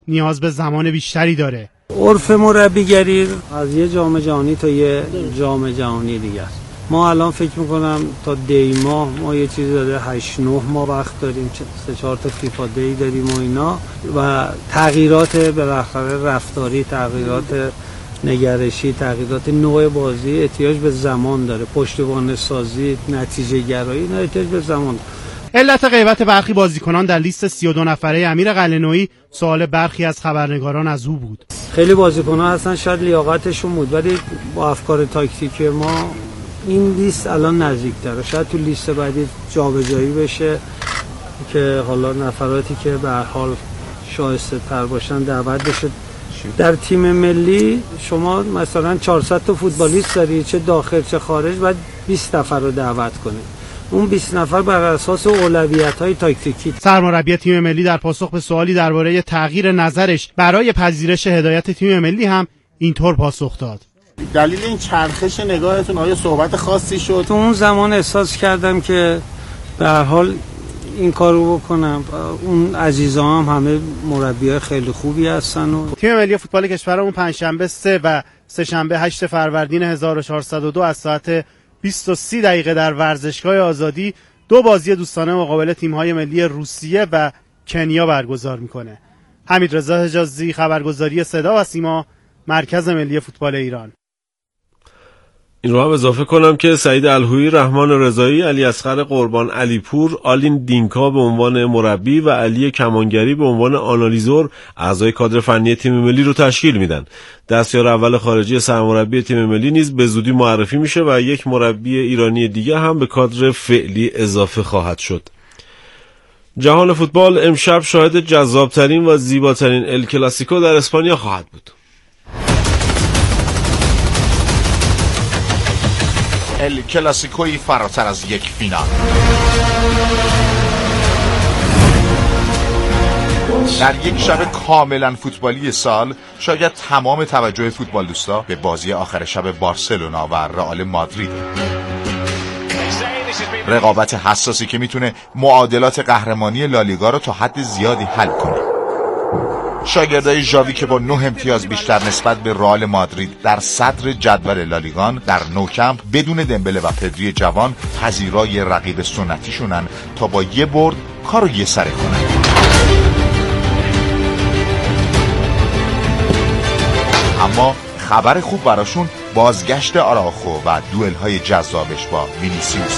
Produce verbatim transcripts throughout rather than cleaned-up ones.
نیاز به زمان بیشتری داره. عرف مربیگری از یه جام جهانی تا یه جام جهانی دیگه است. ما الان فکر میکنم تا دی ماه ما یه چیزی داده هشت نه ماه وقت داریم، سه چهار تا فیفا دی داریم و اینا و تغییرات بالاخره رفتاری، تغییرات نگرشی، تغییرات نوع بازی احتیاج به زمان داره. پشتیبان سازی، نتیجه گرایی نه احتیاج به زمان. علت غیبت برخی بازیکنان در لیست سی و دو نفره امیر قلعه‌نویی سوال برخی از خبرنگاران از او بود. خیلی بازیکن‌ها هستن شاید لیاقتشون بود ولی با افکار تاکتیکی ما این لیست الان نزدیک‌تره. شاید تو لیست بعدی جابجایی بشه که حالا نفراتی که به هر حال شایسته تر باشن دعوت بشه. در تیم ملی شما مثلا چهارصد تا فوتبالیست داری، چه داخل چه خارج، باید بیست نفر رو دعوت کنی. اون بیست نفر بر اساس اولویت‌های تاکتیکی. سرمربی تیم ملی در پاسخ به سوالی درباره تغییر نظرش برای پذیرش هدایت تیم ملی هم اینطور پاسخ داد: دلیل این چرخش نگاهتون آیا صحبت خاصی شد؟ تو اون زمان احساس کردم که به هر حال این کارو بکنم. اون عزیزا هم همه مربیای خیلی خوبی هستن و تیم ملی فوتبال کشورمون پنجشنبه سه و سه‌شنبه هشت فروردین هزار و چهارصد و دو از ساعت بیست و سه دقیقه در ورزشگاه آزادی دو بازی دوستانه مقابل تیم‌های ملی روسیه و کنیا برگزار میکنه. حمیدرضا حجازی، خبرگزاری صدا و سیما، مرکز ملی فوتبال ایران. این رو هم اضافه کنم که سعید الهویی، رحمان رضایی، علی اصغر قربان علیپور، آلین دینکا به عنوان مربی و علی کمانگری به عنوان آنالیزور اعضای کادر فنی تیم ملی رو تشکیل میدن. دستیار اول خارجی سرمربی تیم ملی نیز به زودی معرفی میشه و یک مربی ایرانی دیگه هم به کادر فعلی اضافه خواهد شد. جهان فوتبال امشب شاهد جذابترین و زیباترین ال کلاسیکو در اسپانیا خواهد بود. ال کلاسیکوی فراتر از یک فینال. در یک شب کاملا فوتبالی سال شاید تمام توجه فوتبال دوستا به بازی آخر شب بارسلونا و رئال مادرید. رقابت حساسی که میتونه معادلات قهرمانی لالیگا رو تا حد زیادی حل کنه. شاگردای ژاوی که با نه امتیاز بیشتر نسبت به رئال مادرید در صدر جدول لالیگان در نوکمپ بدون دمبله و پدری جوان پذیرای رقیب سنتیشونن تا با یه برد کارو یه سره کنن. اما خبر خوب براشون بازگشت آراخو و دوئل‌های جذابش با وینیسیوس.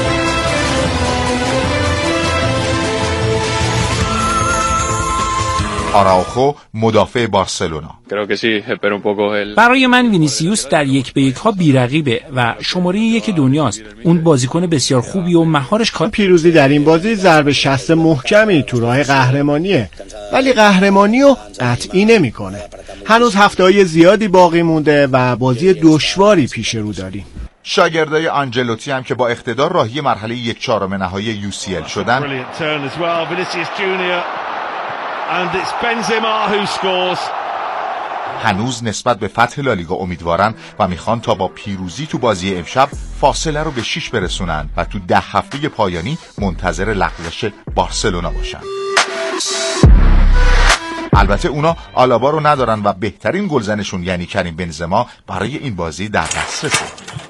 آراوخو مدافع بارسلونا. برای من وینیسیوس در یک به یک ها بی‌رقیبه و شماره یک دنیاست. اون بازیکن بسیار خوبی و مهارش کار. پیروزی در این بازی ضربه شست محکمی تو راه قهرمانیه، ولی قهرمانیو قطعی نمی‌کنه. هنوز هفته‌های زیادی باقی مونده و بازی دشواری پیش رو داریم. شاگردای آنجلوتی هم که با اقتدار راهی مرحله یک چهارم نهایی یو سی ال شدن. And it's Benzema who scores. هنوز نسبت به فتح لالیگا امیدوارن و میخوان تا با پیروزی تو بازی امشب فاصله رو به شش برسونن و تو ده هفته پایانی منتظر لغزش بارسلونا باشن. البته اونا آلابا رو ندارن و بهترین گلزنشون یعنی کریم بنزما برای این بازی در دسترسه.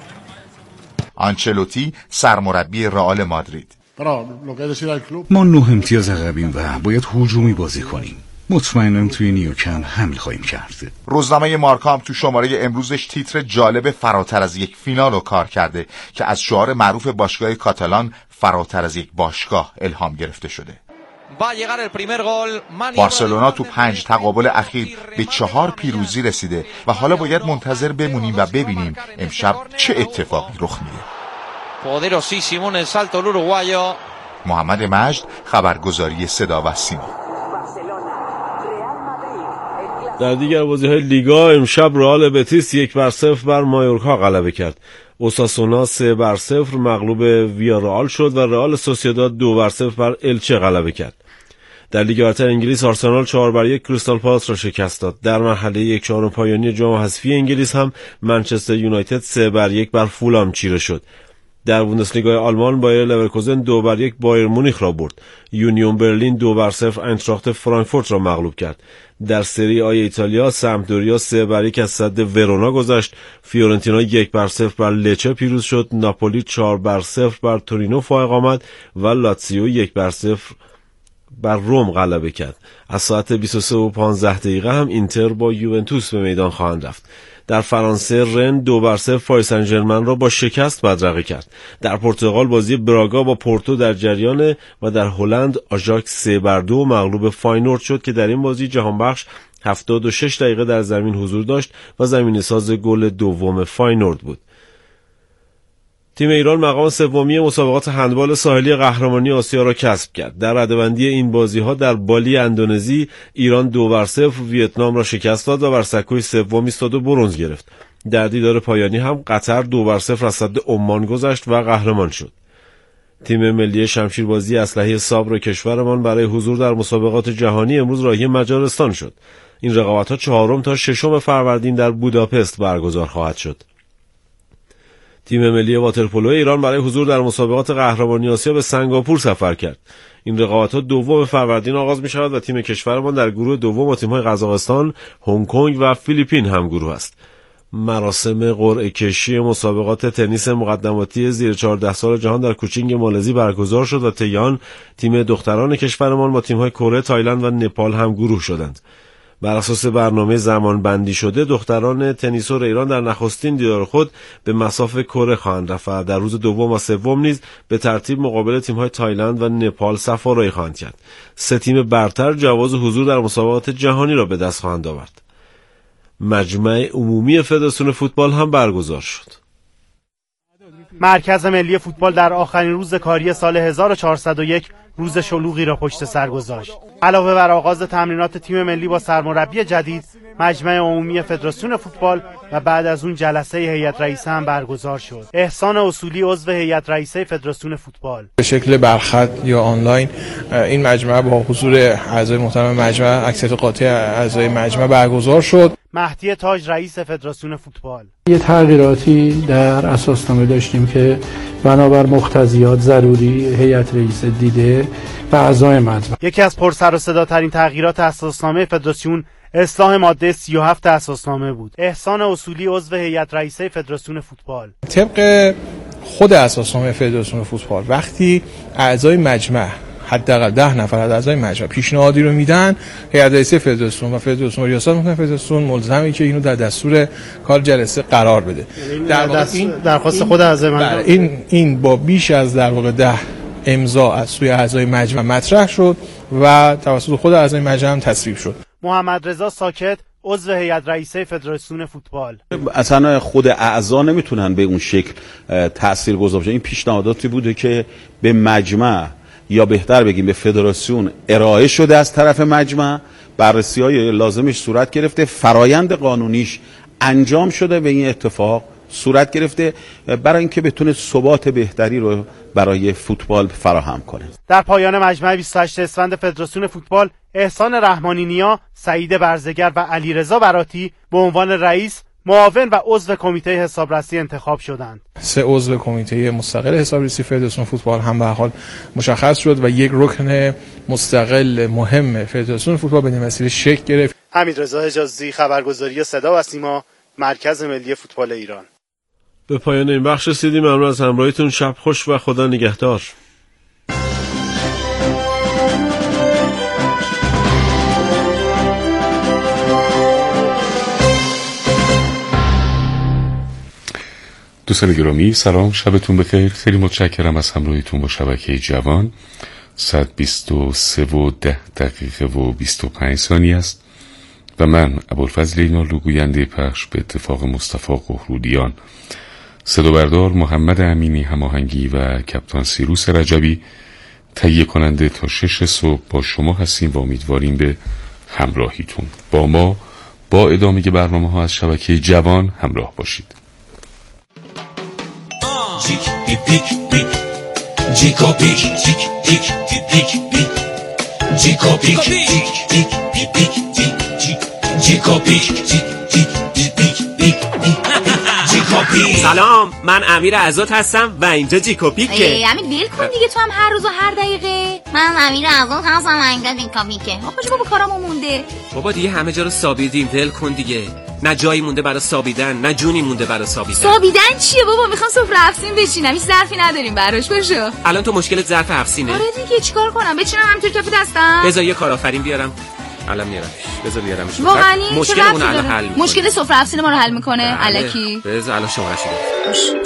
آنچلوتی سرمربی رئال مادرید: ما نه امتیاز عقبیم و باید هجومی بازی کنیم. مطمئنم توی نیوکمپ حمله خواهیم کرد. روزنامه مارکا هم تو شماره امروزش تیتر جالب فراتر از یک فینال رو کار کرده که از شعار معروف باشگاه کاتالان فراتر از یک باشگاه الهام گرفته شده. بارسلونا تو پنج تقابل اخیر به چهار پیروزی رسیده و حالا باید منتظر بمونیم و ببینیم امشب چه اتفاقی رخ میده. Poderosísimo en el salto el uruguayo. محمد مجد، خبرگزاری صدا و سیما. در دیگر بازی‌های لیگا امشب رئال بتیس یک بر صفر بر مایورکا غلبه کرد. اوساسونا سه بر صفر مغلوب ویارئال شد و رئال سوسییداد دو بر صفر بر الچه غلبه کرد. در لیگ برتر انگلیس آرسنال چهار بر یک کریستال پالاس را شکست داد. در مرحله یک چهارم پایانی جام حذفی انگلیس هم منچستر یونایتد سه بر یک بر فولام چیره شد. در بوندسلیگای آلمان بایر لورکوزن دو بر یک بایر مونیخ را برد. یونیون برلین دو بر صفر اینتراخت فرانکفورت را مغلوب کرد. در سری آی ایتالیا سمپدوریا سه بر یک از صد ورونا گذشت، فیورنتینا یک بر صفر بر لچه پیروز شد، ناپولی چهار بر صفر بر تورینو فائق آمد و لاتزیو یک بر صفر بر روم غلبه کرد. از ساعت بیست و سه و پانزده دقیقه هم اینتر با یوونتوس به میدان خواهند رفت. در فرانسه رن دو بر صفر پاریس سن ژرمن را با شکست بدرقه کرد. در پرتغال بازی براگا با پورتو در جریان و در هلند آژاکس سه بر دو مغلوب فاینورد شد که در این بازی جهانبخش هفتاد و شش دقیقه در زمین حضور داشت و زمینه‌ساز گل دوم فاینورد بود. تیم ایران مقام سومی مسابقات هندبال ساحلی قهرمانی آسیا را کسب کرد. در رده‌بندی این بازی‌ها در بالی اندونزی ایران دو بر صفر ویتنام را شکست داد و بر سکوی سوم ایستاد و برنز گرفت. در دیدار پایانی هم قطر دو بر صفر از صد عمان گذشت و قهرمان شد. تیم ملی شمشیربازی اسلحه صبر کشورمان برای حضور در مسابقات جهانی امروز راهی مجارستان شد. این رقابت‌ها چهارم تا ششم فروردین در بوداپست برگزار خواهد شد. تیم ملی واترپولو ایران برای حضور در مسابقات قهرمانی آسیا به سنگاپور سفر کرد. این رقابت‌ها دوم فروردین آغاز می‌شود و تیم کشورمان در گروه دوم با تیم‌های قزاقستان، هنگ کنگ و فیلیپین هم گروه است. مراسم قرعه کشی مسابقات تنیس مقدماتی زیر چهارده سال جهان در کوچینگ مالزی برگزار شد و طی آن تیم دختران کشورمان با تیم‌های کره، تایلند و نپال هم گروه شدند. بر اساس برنامه زمان بندی شده دختران تنیسور ایران در نخستین دیدار خود به مصاف کره خواهند رفت و در روز دوم و سوم نیز به ترتیب مقابل تیم‌های تایلند و نپال صف آرایی خواهند کرد. سه تیم برتر جواز حضور در مسابقات جهانی را به دست خواهند آورد. مجمع عمومی فدراسیون فوتبال هم برگزار شد. مرکز ملی فوتبال در آخرین روز کاری سال هزار و چهارصد و یک روز شلوغی را پشت سر گذاشت. علاوه بر آغاز تمرینات تیم ملی با سرمربی جدید، مجمع عمومی فدراسیون فوتبال و بعد از اون جلسه هیئت رئیسه هم برگزار شد. احسان اصولی عضو هیئت رئیسه فدراسیون فوتبال: به شکل برخط یا آنلاین این مجمع با حضور اعضای محترم مجمع، اکثریت قاطع اعضای مجمع برگزار شد. مهدی تاج رئیس فدراسیون فوتبال: یه تغییراتی در اساسنامه داشتیم که بنابر مقتضیات ضروری هیئت رئیسه دیده و اعضای مجمع. یکی از پرسر و صداترین تغییرات اساسنامه فدراسیون اصلاح ماده سی و هفت اساسنامه بود. احسان اصولی عضو هیئت رئیسه فدراسیون فوتبال: طبق خود اساسنامه فدراسیون فوتبال وقتی اعضای مجمع حداقل ده نفر از اعضای مجمع پیشنهادی رو میدن، هیئت رئیسه فدراسیون و فدراسیون ریاست میکنه، فدراسیون ملزمه که اینو در دستور کار جلسه قرار بده. در واقع این درخواست خود اعضای مجمع این این با بیش از در واقع ده امضا از سوی اعضای مجمع مطرح شد و توسط خود اعضای مجمع هم تصویب شد. محمد رضا ساکت عضو هیئت رئیسه فدراسیون فوتبال: اصلا خود اعضا نمیتونن به اون شکل تاثیرگذار باشن. این پیشنهاداتی بوده که به مجمع یا بهتر بگیم به فدراسیون ارائه شده، از طرف مجمع بررسی‌های لازمش صورت گرفته، فرایند قانونیش انجام شده، به این اتفاق صورت گرفته برای اینکه بتونه ثبات بهتری رو برای فوتبال فراهم کنه. در پایان مجمع بیست و هشت اسفند فدراسیون فوتبال، احسان رحمانی نیا، سعید برزگر و علیرضا براتی به عنوان رئیس، معاون و عضو کمیته حسابرسی انتخاب شدند. سه عضو کمیته مستقل حسابرسی فدراسیون فوتبال هم به هر حال مشخص شد و یک رکن مستقل مهم فدراسیون فوتبال به این وسیله شکل گرفت. حمیدرضا حجازی، خبرگزاری صدا و سیما، مرکز ملی فوتبال ایران. به پایان این بخش رسیدیم. ممنون از همراهیتون. شب خوش و خدا نگهدار. دوستان گرامی سلام، شبتون بخیر. خیلی متشکرم از همراهیتون با شبکه جوان. صد و بیست و سه و ده دقیقه و بیست و پنج ثانیه است و من ابوالفضل اینالو گوینده پخش به اتفاق مصطفی قهرودیان، صدا بردار محمد امینی هماهنگی و کپتان سیروس رجبی تهیه کننده تا شش صبح با شما هستیم و امیدواریم به همراهیتون با ما با ادامه برنامه ها از شبکه جوان همراه باشید. جیک پیک پیک پیک جیکو پیک جیک پیک پیک پیک جیکو پیک جیک پیک پیک جیک جیکو پیک جیک پیک پیک جیکو پیک. سلام، من امیر عزت هستم و اینجا جیکو پیکه. ای امیر ویل کن دیگه، تو هم هر روز و هر دقیقه من امیر عبود هستم انگار دیکا بیکه. آخه بابا کارامو مونده. بابا دیگه همه جا رو سابیدیم، ول کن دیگه. نه جایی مونده برای سابیدن، نه جونی مونده برای سابیدن. سابیدن چیه بابا؟ میخوام سفره افسین بچینم. هیچ ظرفی نداریم براش باشه. الان تو مشکلت ظرف افسینه؟ آره دیگه چیکار کنم؟ بچینم همینطور کف دستم؟ بذار یه کارآفرین بیارم. الان میارمش. بذار بیارمش. واقعا مشکل اون الان حل میکنه. مشکل سفره افسین ما رو حل میکنه. الکی. بذار الان شماره‌اش بدم.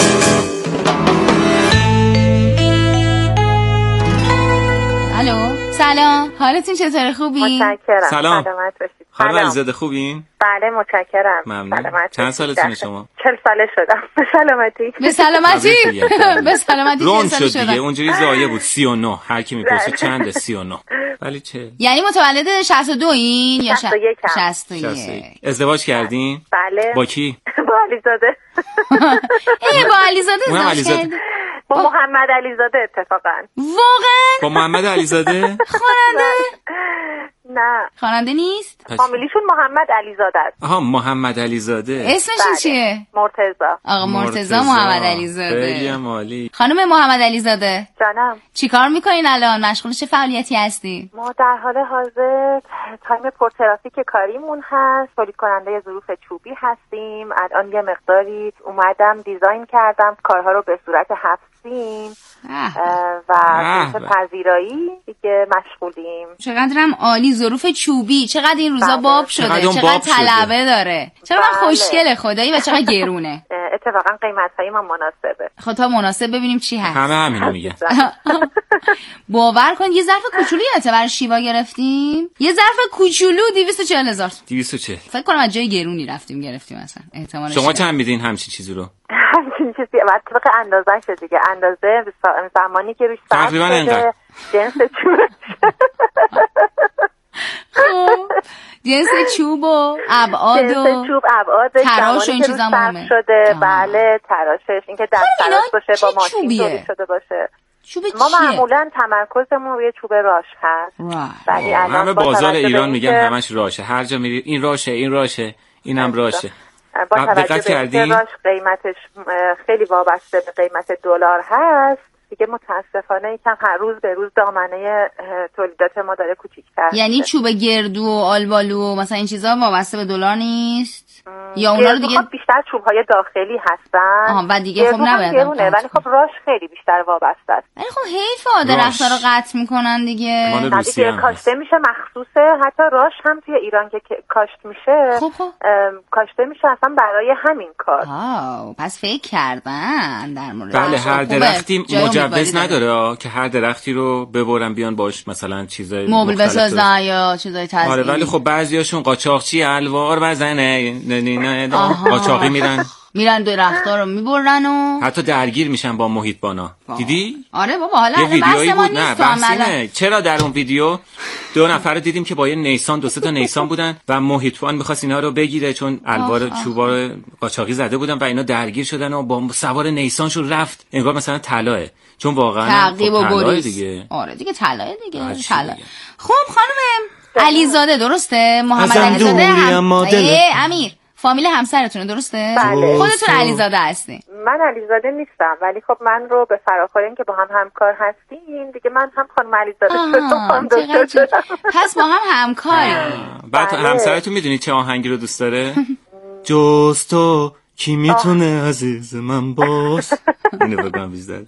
الو سلام، حالتون چطوره؟ خوبی؟ متشکرم. سلام. سلامت باشید. خانم علیزاده خوبین؟ بله متشکرم. ممنون. چند سالتونه شما؟ چهل ساله شدم. به سلامتی. به سلامتی. به سلامتی. رون شد دیگه. اونجوری زایه بود سی و نه. هر کی میپرسه چنده سی و نه. ولی چه؟ یعنی متولد شصت و دو این یا شصت و یک؟ شصت و یک. ازدواج کردین؟ بله. با کی؟ با علیزاده. ای با علیزاده ازدواج کردین؟ با محمد علیزاده اتفاقا. واقعا؟ با محمد علیزاده؟ خواننده؟ نه. خواننده نیست؟ فامیلیشون محمد علیزاده است. آها محمد علیزاده. اسمش چیه؟ مرتضی. آقا مرتضی محمد علیزاده. خیلی عالی. خانم محمد علیزاده. جانم. چیکار میکنین الان؟ مشغول چه فعالیتی هستی؟ ما در حال حاضر تایم پرترافیک کاریمون هست. تولید کننده ظروف چوبی هستیم. الان یه مقداری اومدم دیزاین کردم کارها رو به صورت هفت‌سیم و ظروف پذیرایی دیگه مشغولیم. چقدرم عالی. ظروف چوبی چقدر این روزا بله. باب شده، چقدر, چقدر طلبه داره، چقدر بله. خوشگله خدایی و چقدر گرونه. اتفاقا قیمت‌های ما مناسبه. خب تا مناسب ببینیم چی هست. همه همینو میگه. باور کن یه ظرف کوچولویی برای شیوا گرفتیم. یه ظرف کوچولو دویست و چهل هزار. دویست و چهل. فکر کنم از جای گرونی رفتیم گرفتیم مثلا. احتمالش. شما چند میدین همچین چیزی رو؟ همچین چیزی بعد طبق اندازه‌شه دیگه. اندازه زمانی که روش ثبت تقریبا انقدر. جنس چوب. خب جنس چوب و ابعاد و جنس چوب ابعاد تراش و این چیزا مهمه شده. بله تراشش اینکه دست تراش باشه با ماشین تولید شده باشه. ما معمولا تمرکزمون روی چوب راش هست. ولی الان با بازار ایران میگن همش راشه. هر جا میری این راشه این راشه اینم راشه. با توجه به اینکه راش قیمتش خیلی وابسته به قیمت دلار هست دیگه متاسفانه یکم هر روز به روز دامنه تولیدات ما داره کوچیک‌تر. یعنی چوب گردو و آلبالو مثلا این چیزا وابسته به دلار نیست؟ یا اونا رو دیگه بیشتر چوب‌های داخلی هستن. آها و دیگه خب نباید. ولی خب راش خیلی بیشتر وابسته است. ولی خب حیف درخت‌ها رو قطع می‌کنن دیگه. مال روسیه هم کاشته میشه مخصوصه. حتی راش هم توی ایران که کاشت میشه خب خب. کاشته میشه اصلا برای همین کار. آه پس فکر کردن در مورد. بله هر درختی مجوز نداره که هر درختی رو ببرن بیان باش مثلا چیزای مبل بسازن یا چیزای تزیین. آره ولی خب بعضیاشون قاچاقچی الوار بزنه قاچاقی میرن میرن درخت‌ها رو میبرن و حتی درگیر میشن با محیط بانا. دیدی؟ آره بابا حالا یه ویدیویی بود. نه بحثی نه. چرا در اون ویدیو دو نفر رو دیدیم که با یه نیسان دو سه تا نیسان بودن و محیط بان می‌خواست اینا رو بگیره چون الوار چوبا رو قاچاقی زده بودن و اینا درگیر شدن و با سوار نیسانشون رفت انگار مثلا طلاه چون واقعا تعقیب و گریز دیگه. آره دیگه طلاه دیگه طلاه. خب خانم علیزاده درسته؟ محمد علیزاده هم... امیر فامیل همسرتونه درسته؟ بله. خودتون علیزاده هستی؟ من علیزاده نیستم ولی خب من رو به فراخور این که با هم همکار هستیم دیگه من هم خانم علیزاده شدم. پس با هم همکاریم. بعد بله. همسرتون میدونی چه آهنگی رو دوست داره؟ جز تو کی میتونه عزیز من باش. اینو بگم بیشتر.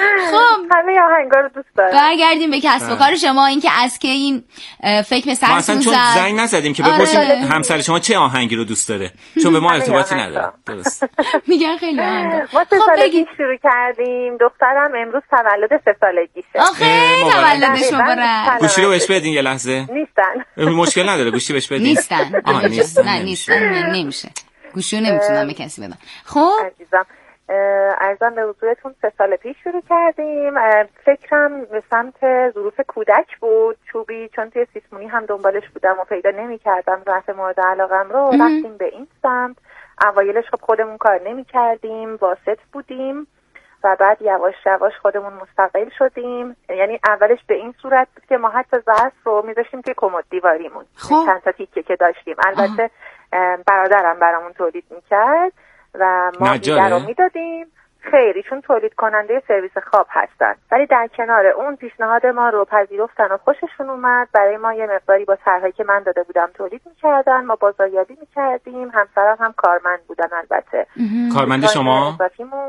خب همه آهنگا رو دوست دارم. برگردیم به کسب و کار شما. این که از که این فکر به سرتون زد. ما اصلا چون زنگ نزدیم که بپرسیم آره. همسر شما چه آهنگی رو دوست داره چون به ما ارتباطی نداره. درست. میگن خیلی آهنگا. ما سه سالگی شروع کردیم. دخترم امروز تولد سه سالگیشه. آخه تولدش مبارک. گوشی رو بهش بدین یه لحظه. نیستن. مشکل نداره گوشی بهش بدین. نیستن. آها نیستن. نه نیستن نمیشه. گوشی نمیتونم به کسی بدم. خب عزیزم عرضم به حضورتون سه سال پیش شروع کردیم. فکرم به سمت ظروف کودک بود چوبی چون توی سیسمونی هم دنبالش بودم و پیدا نمی کردم ظرف مورد علاقم رو. رفتیم به این سمت. اوایلش خب خودمون کار نمی کردیم واسط بودیم و بعد یواش یواش خودمون مستقل شدیم. یعنی اولش به این صورت بود که ما حتی ظرف رو میذاشتیم توی کمد دیواریمون. خب. چند تا تیکه که داشتیم البته آه. برادرم برامون تولید میکرد و ما دیگر رو میدادیم. خیر، ایشون تولید کننده سرویس خواب هستن، ولی در کنار اون پیشنهاد ما رو پذیرفتن و خوششون اومد. برای ما یه مقداری با طرحی که من داده بودم تولید میکردن، ما بازاریابی میکردیم، همسرم هم کارمند بودن. البته کارمند شما؟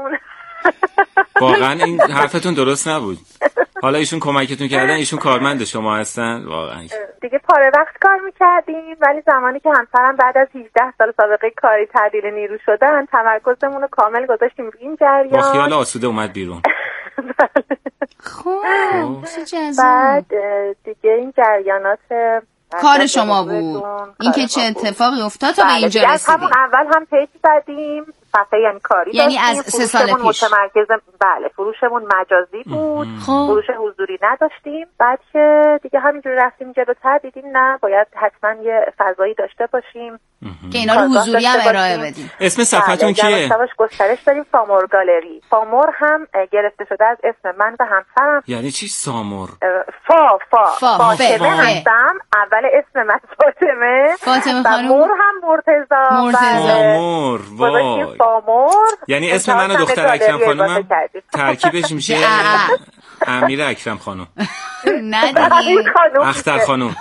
واقعا این حرفتون درست نبود. حالا ایشون کمکتون کردن، ایشون کارمند شما هستن. واقعا دیگه پاره وقت کار میکردیم، ولی زمانی که همسرم بعد از هجده سال سابقه کاری تعدیل نیرو شدن، تمرکزمون رو کامل گذاشتیم روی این جریان. با خیال آسوده اومد بیرون. خب بعد دیگه این جریانات کار شما بود، این که چه اتفاقی افتاد تا به اینجا رسیدیم. از همون اول هم پیج زدیم، صفحه یعنی کاری یعنی داشتیم. از سه سال پیش متمرکز، بله، فروشمون مجازی بود، فروش حضوری نداشتیم. بعد که دیگه همینجوری رفتیم جلوتر، دیدیم نه، باید حتما یه فضایی داشته باشیم که اینا رو حضوری هم ارائه بدیم. اسم صفحتون کیه؟ یواش گسترش داریم، فامور گالری. فامور هم گرفته شده از اسم من و همسرم. یعنی چی سامور؟ فا فا فا فاطمه هستم، اول اسم من فاطمه، فاطمه خانم، مور هم مرتضی. مرتضی مور. وای، فامور یعنی اسم من و دختر اکرم خانم ترکیبش میشه امیر اکرم خانم. نه دیگه اختر خانم.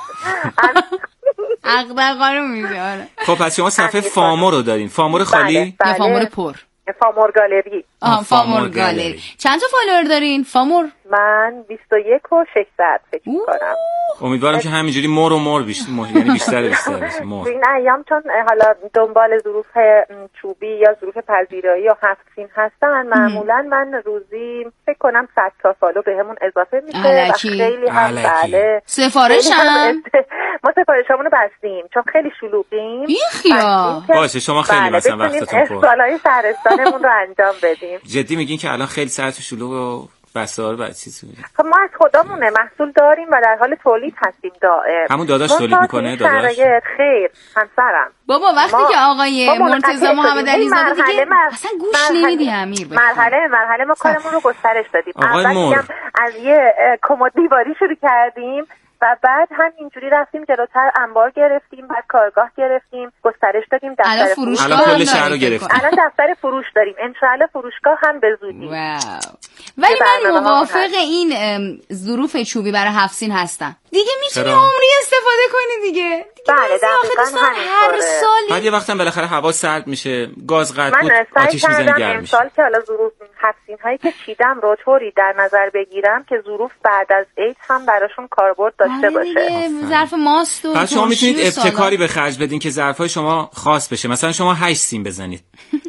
اختر خانم میشه. خب پس شما صفحه فامور رو دارین. فامور خالی یا فامور پر؟ فامور گالری. آها فامور گالری. چند تا فالوور دارین فامور؟ من بیست و یک و ششصد فکر می‌کنم. امیدوارم که همینجوری مور و مور بیشتر، یعنی بیشتر بیشتر بشه مور. این ایام چون حالا دنبال ظروف چوبی یا ظروف پذیرایی یا هفت سین هستن، معمولا من روزی فکر کنم صد تا فالو بهمون اضافه میشه و خیلی هم بله. سفارش هم ما سفارشامون رو بستیم چون خیلی شلوغیم. بیخیا. باشه شما خیلی مثلا وقتتون پر. احسالای شهرستانمون رو انجام بدیم. جدی میگین که الان خیلی سرتون شلوغ و بسار بعد چیز میگه. خب ما از خودمونه محصول داریم و در حال تولید هستیم دائم. همون داداش تولید میکنه داداش؟ خیر همسرم. بابا وقتی ما... که آقای مرتضی محمد علیزاده دیگه مر... اصلا گوش نمیدی امیر. مرحله مرحله ما کارمون رو گسترش دادیم. اول میگم از یه کمد دیواری شروع کردیم و بعد هم اینجوری رفتیم جلوتر، انبار گرفتیم، بعد کارگاه گرفتیم، گسترش دادیم، دفتر فروش. الان کل شهر رو گرفتیم. الان دفتر فروش داریم، ان شاء الله فروشگاه هم به زودی. واو. ولی من موافق این ظروف چوبی برای هفت سین هستم. دیگه میتونی عمری استفاده کنی دیگه. دیگه بله دقیقاً هر سال. بعد یه وقتا بالاخره هوا سرد میشه، گاز قطع بود، آتیش میزنه گرم میشه. امسال که حالا ظروف هفت سین هایی که چیدم رو طوری در نظر بگیرم که ظروف بعد از عید هم براشون کاربرد داشته باشه. ظرف ماست و شما میتونید ابتکاری به خرج بدین که ظرفای شما خاص بشه. مثلا شما هشت سین بزنید.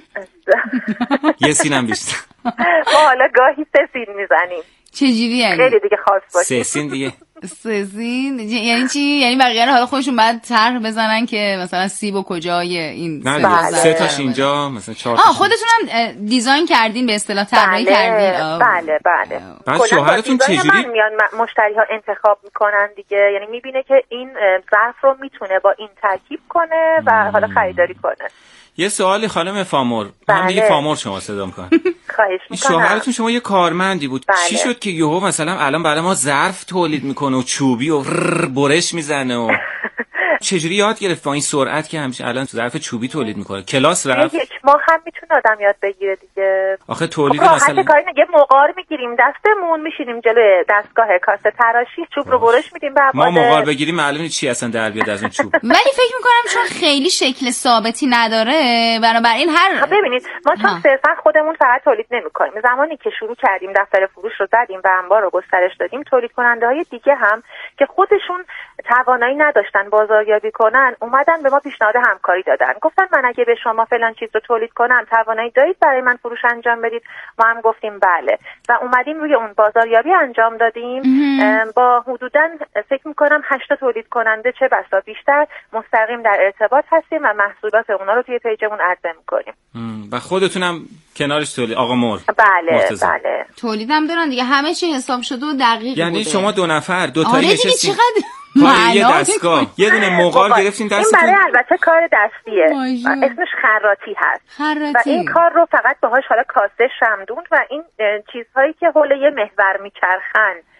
یه سینم بیشتر. ما حالا گاهی سه سین میزنیم. چجوری یعنی؟ خیلی دیگه خاص باشه. سه سین دیگه. سه سین یعنی چی؟ یعنی بقیه رو حالا خودشون بعد طرح بزنن که مثلا سیب کجای این سه بله. سه تاش اینجا مثلا چهار تا. آه خودتون هم دیزاین کردین به اصطلاح طراحی بله. کردین. آه. بله بله. بعد شوهرتون چجوری میان مشتری ها انتخاب میکنن دیگه، یعنی میبینه که این ظرف رو میتونه با این ترکیب کنه و حالا خریداری کنه. یه سوالی خانم فامور، بله. هم دیگه فامور شما صدا میکنن. خواهش میکنم. شوهرتون شما یه کارمندی بود. بله. چی شد که یهو مثلا الان برای ما ظرف تولید میکنه و چوبی و برش میزنه و چجوری یاد گرفت با این سرعت که همیشه الان ظرف چوبی تولید میکنه؟ کلاس رفت؟ یک ماه هم میتونه آدم یاد بگیره دیگه. آخه تولید خب مثلا کاری نه، یه مقار میگیریم دستمون، میشینیم جلوی دستگاه کاسه تراشی، چوب رو برش میدیم به ما مقار بگیریم معلومه چی اصلا در بیاد از اون چوب. ولی فکر میکنم چون خیلی شکل ثابتی نداره، بنابراین هر ببینید ما چون صرفا خودمون فقط تولید نمیکنیم، زمانی که شروع کردیم دفتر فروش رو زدیم و انبار رو گسترش دادیم، تولید کننده های دیگه هم که خودشون توانایی نداشتن بازاریابی کنن اومدن به ما پیشنهاد همکاری دادن. گفتن من اگه به شما فلان چیز رو تولید کنم توانایی دارید برای من فروش انجام بدید؟ ما هم گفتیم بله و اومدیم روی اون بازاریابی انجام دادیم. با حدوداً فکر می‌کنم هشت تا تولید کننده چه بسا بیشتر مستقیم در ارتباط هستیم و محصولات اونا رو توی پیجمون عرضه می‌کنیم. و خودتونم کنارش تولید آقا مور؟ بله مرتضی. بله. تولیدم دارن دیگه، همه چی حساب شده و دقیق یعنی بوده. شما دو نفر دو تا آره نشستین چقدر یه دستگاه یه دونه مقار گرفتین دستتون. این برای البته کار دستیه، اسمش خراطی هست خراطی. و این کار رو فقط باهاش حالا کاسه شمدون و این چیزهایی که حول یه محور میچرخن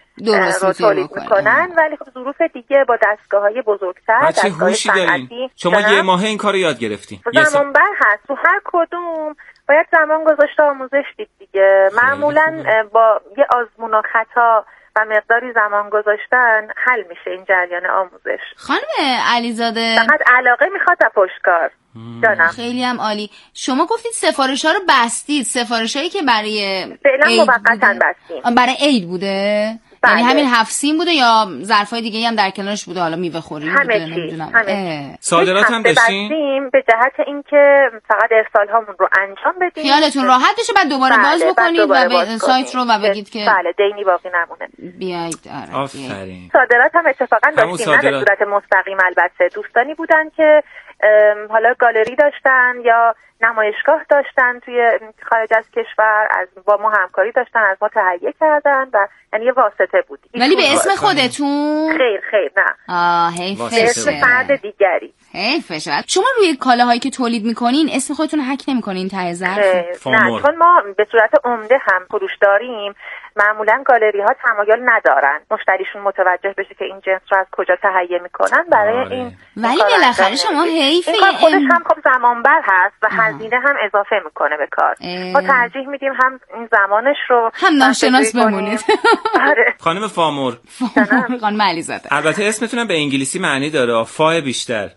رو تولید میکنن، ولی خب ظروف دیگه با دستگاه‌های بزرگتر، دستگاه صنعتی. شما یه ماه این کارو یاد گرفتین. زمان بر هست تو هر کدوم باید زمان گذاشته آموزش دید دیگه. معمولا با یه آزمون و خطا و مقداری زمان گذاشتن حل میشه این جریان آموزش. خانم علیزاده فقط علاقه میخواد و پشتکار. جانم. خیلی هم عالی. شما گفتید سفارش ها رو بستید، سفارش هایی که برای فعلا موقتا بستیم. برای عید بوده؟ بله. یعنی همین هفت سین بوده یا ظرفای دیگه هم در کنارش بوده، حالا میوه خوری همه بوده چی. نمیدونم. همه صادرات هم داشتین؟ به جهت اینکه فقط ارسال هامون رو انجام بدیم، خیالتون راحت بشه، بعد دوباره بله. باز بکنید و به سایت رو و بگید که بله دینی باقی نمونه. بیایید. آره. آفرین. صادرات هم اتفاقا داشتیم، نه به صورت مستقیم. البته دوستانی بودن که حالا گالری داشتن یا نمایشگاه داشتن توی خارج از کشور، از با ما همکاری داشتن، از ما تهیه کردن و یعنی یه واسطه بود. ولی به اسم خودتون؟ خیر خیر نه. آه حیفشه. به اسم فرد دیگری. حیفشه. شما روی کالاهایی که تولید میکنین اسم خودتون حک نمیکنین ته ظرف؟ نه، چون ما به صورت عمده هم فروش داریم. معمولا گالری ها تمایل ندارن مشتریشون متوجه بشه که این جنس رو از کجا تهیه میکنن برای آره. این. ولی بالاخره شما حیفه. این کار خودش هم خب زمانبر هست و هزینه هم اضافه میکنه به کار. اه. ما ترجیح میدیم هم این زمانش رو هم ناشناس بمونید. آره. خانم فامور. خانم علیزاده. البته اسمتونم به انگلیسی معنی داره، فای بیشتر.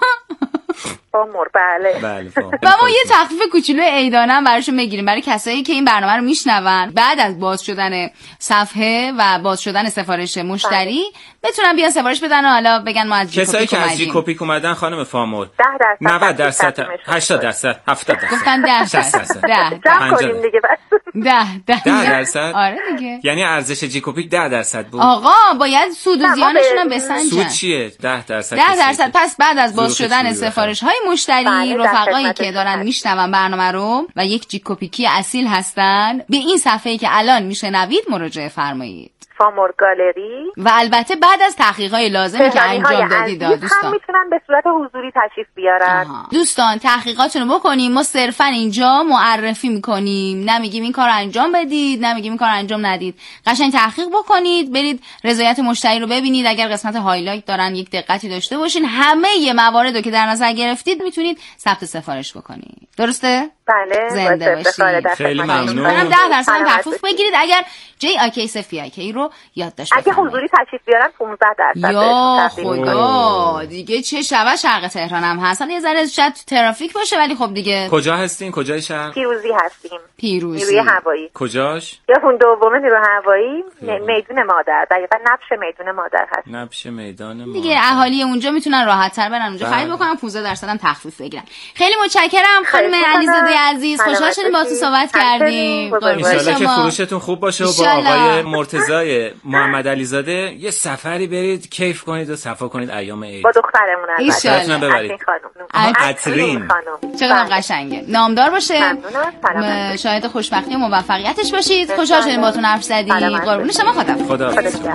فامور. بله بله. و ما یه تخفیف کوچولو عیدانه هم براشون بگیریم برای کسایی که این برنامه رو میشنون بعد از باز شدن صفحه و باز شدن سفارش مشتری بتونن بیان سفارش بدن و حالا بگن ما از کسایی که از جیکوپیک اومدن خانم فامور ده درصد نود درصد هشتاد درصد هفتاد درصد گفتن ده درصد ده ده ده درصد آره دیگه. یعنی ارزش جیکوپیک ده درصد بود. آقا باید سود و زیانشون هم بسنجن. سود چیه؟ ده درصد ده درصد. پس بعد از باز شدن سفارش های مشتری رفقایی که دارن میشنون برنامه رو و یک جیکوپیکی اصیل هستن به این صفحه‌ای که الان میشنوید مراجعه فرمایید. فامور گالری. و البته بعد از تحقیقاتی لازمی که انجام دادید دوستان هم میتونن به صورت حضوری تشریف بیارن. آها. دوستان تحقیقاتونو بکنیم، ما صرفا اینجا معرفی میکنیم، نمیگیم این کارو انجام بدید، نمیگیم این کارو انجام ندید. قشنگ تحقیق بکنید، برید رضایت مشتری رو ببینید، اگر قسمت هایلایت دارن یک دقتی داشته باشین، همه مواردو که در نظر گرفتید میتونید ثبت سفارش بکنید. درسته؟ بله. زنده باشید. خیلی ممنون. منم ده درصد تخفیف بگیرید اگر جی آی کی سفی آی کی رو یادداشت اگه حضوری تشریف بیارن پانزده درصد. یا خدا دیگه چه شب شرق تهران هم هست. یه ذره شاید ترافیک باشه ولی خب دیگه. کجا هستین؟ کجای شهر؟ پیروزی هستیم. پیروزی. نیروی هوایی. کجاش؟ یا اون دوم نیروی هوایی میدون مادر. دقیقاً نبش میدون مادر هست. نبش میدان مادر. دیگه اهالی اونجا میتونن راحت تر برن اونجا خرید بکنن، پانزده درصد هم تخفیف بگیرن. خیلی متشکرم خانم علیزاده عزیز، خوشحال شدیم باهاتون صحبت کردیم. ان شاءالله که فروشتون خوب باشه و با آقای مرتضی محمد علیزاده یه سفری برید کیف کنید و صفا کنید ایام عید. با دخترمون البته ببرید. عطرین چقدر قشنگه. نامدار باشه. شاهد خوشبختی و موفقیتش باشید. خوشحال شدیم باهاتون حرف زدیم. قربون شما. خدا خدا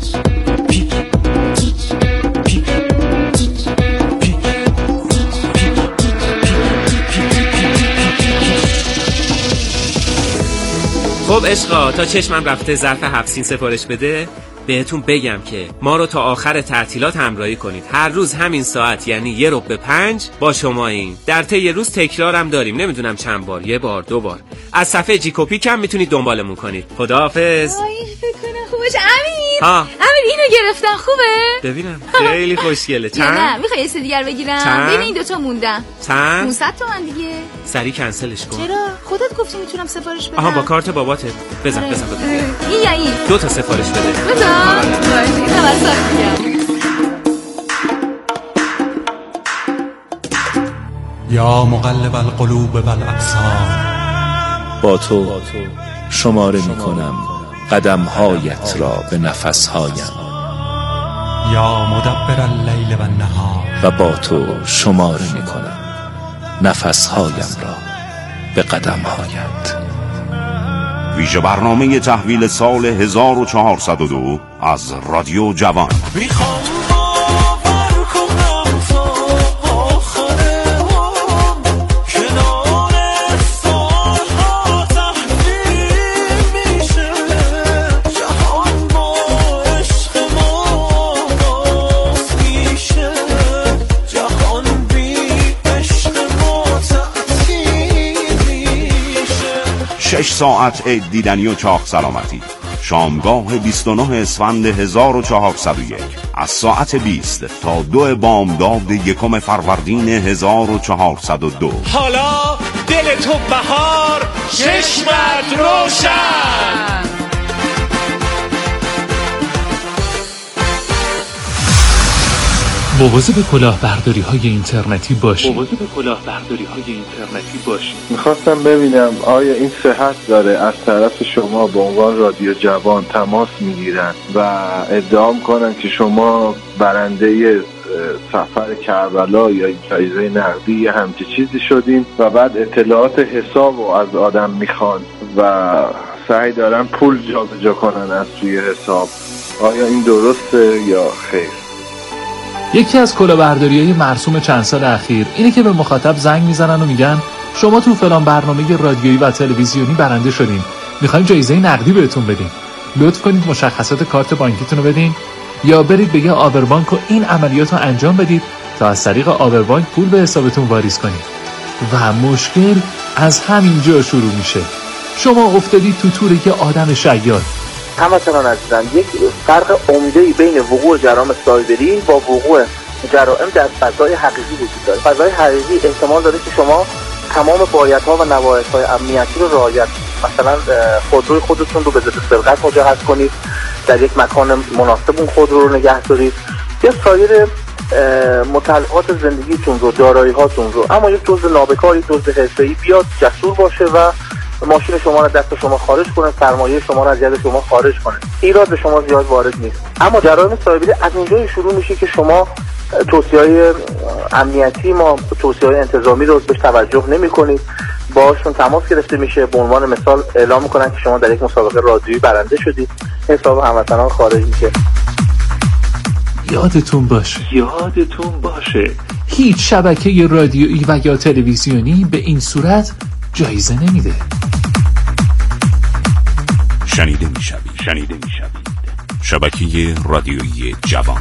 خب عشقا، تا چشمم رفته ظرف هفت سین سفارش بده بهتون بگم که ما رو تا آخر تعطیلات همراهی کنید. هر روز همین ساعت یعنی یه ربع به پنج با شما این. در طی روز تکرارم داریم، نمیدونم چند بار، یه بار دو بار. از صفحه جیکوپیک هم میتونید دنبالمون کنید. خداحافظ. آی فکر کنم خوبش. امیر ها امیر اینو گرفتن خوبه؟ ببینم خیلی خوشگله. چند؟ نه میخوای یه سری دیگر بگیرم؟ ببین این دوتا موندن. چند؟ پانصد تومن دیگه. سری کنسلش کن. چرا؟ خودت گفتی میتونم سفارش بدم. آها با کارت باباته. بزن بزن بزن. این یا این؟ دو تا سفارش بده. بزن. باشه توسط میگم. یا مقلب القلوب والابصار، با تو شماره میکنم قدمهایت را به نفسهایم. یا مدبر اللیل والنهار، و با تو شماره میکنم نفسهایم را به قدمهایت. ویژه برنامه تحویل سال هزار و چهارصد و دو از رادیو جوان. شش ساعت عید دیدنی و چاق سلامتی. شامگاه بیست و نه اسفند هزار و چهارصد و یک از ساعت بیست تا دو بامداد یکم فروردین هزار و چهارصد و دو. حالا دل تو بهار، چشمت روشن. مواظب کلاهبرداری های اینترنتی باشید. مواظب کلاهبرداری های اینترنتی باشید. میخواستم ببینم آیا این صحت داره از طرف شما به عنوان رادیو جوان تماس میگیرن و ادعا میکنن که شما برنده سفر کربلا یا جایزه نقدی یا همچین چیزی شدین و بعد اطلاعات حساب رو از آدم میخوان و سعی دارن پول جابجا کنن از توی حساب. آیا این درسته یا خیر؟ یکی از کلاهبرداری‌های مرسوم چند سال اخیر اینه که به مخاطب زنگ میزنن و میگن شما تو فلان برنامه رادیویی و تلویزیونی برنده شدین، میخوایم جایزه نقدی بهتون بدیم، لطف کنید مشخصات کارت بانکیتون رو بدین یا برید به یه آوربانک و این عملیات رو انجام بدید تا از طریق آوربانک پول به حسابتون واریز کنید. و مشکل از همینجا شروع میشه. شما افتادید تو تور یه آدم شیاد. همچنان عزیزم، یک فرق عمده‌ای بین وقوع جرائم سایبری با وقوع جرائم در فضای حقیقی وجود داره. فضای حقیقی احتمال داره که شما تمام بایدها و نبایدهای امنیتی رو رعایت کنید. مثلا خودروی خودتون رو به ضد سرقت مجهز کنید، در یک مکان مناسب اون خودرو رو نگه دارید، یا سایر متعلقات زندگیتون رو، دارایی‌هاتون رو. اما یک جزء نابکار، یک جزء حرفه‌ای بیاد جسور باشه و ماشین شما رو دست شما خارج کنه، سرمایه شما رو از یاد شما خارج کنه. ایراد به شما زیاد وارد نیست. اما جرایم سایبری از اونجایی شروع میشه که شما توصیه‌های امنیتی ما، توصیه‌های انتظامی رو بهش توجه نمی‌کنید، باهاشون تماس گرفته میشه. به عنوان مثال اعلام میکنن که شما در یک مسابقه رادیویی برنده شدید، حساب هموطنان خارج میشه. یادتون باشه یادتون باشه هیچ شبکه رادیویی و یا تلویزیونی به این صورت جایزه نمیده. شنیده میشوید شنیده میشوید شبکه رادیویی جوان.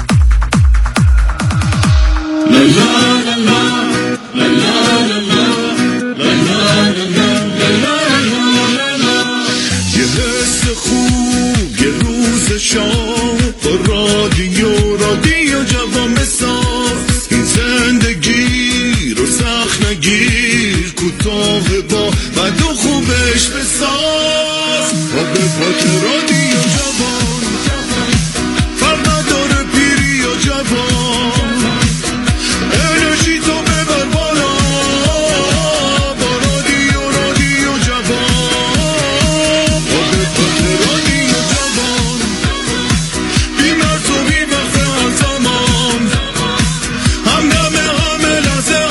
یه حس خوب، یه روز شام، رادیو رادیو جوان بساز. این زندگی رو سخت نگیر، کوتاه با بد و خوبش بساز. و به پاک رادیو جوان، فرق نداره پیری یا جوان، انرژی تو ببر بالا با رادیو رادیو جوان. و به پاک رادیو جوان، بی مرز و بی وقت هر زمان، هم دم همه لحظه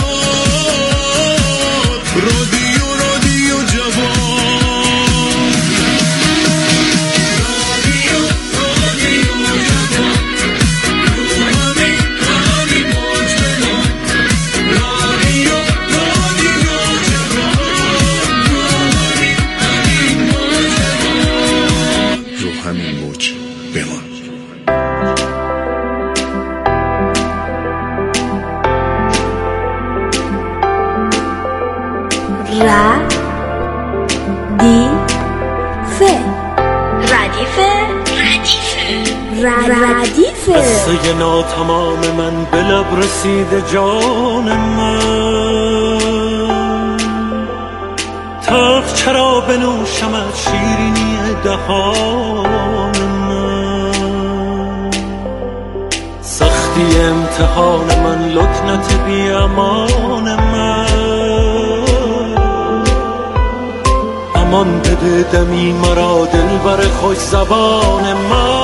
هات، رادیو رادیو جوان. ردیفه قصه ناتمام من به لب رسیده جان من، تلخ چرا بنوشمت شیرینی دهان من. سختی امتحان من، لکنت بی امان من، امان بده دمی مرا دلبر خوش زبان من.